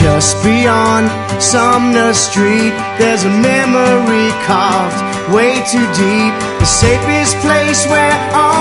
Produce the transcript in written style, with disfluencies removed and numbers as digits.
Just beyond Sumner Street, there's a memory carved way too deep. The safest place where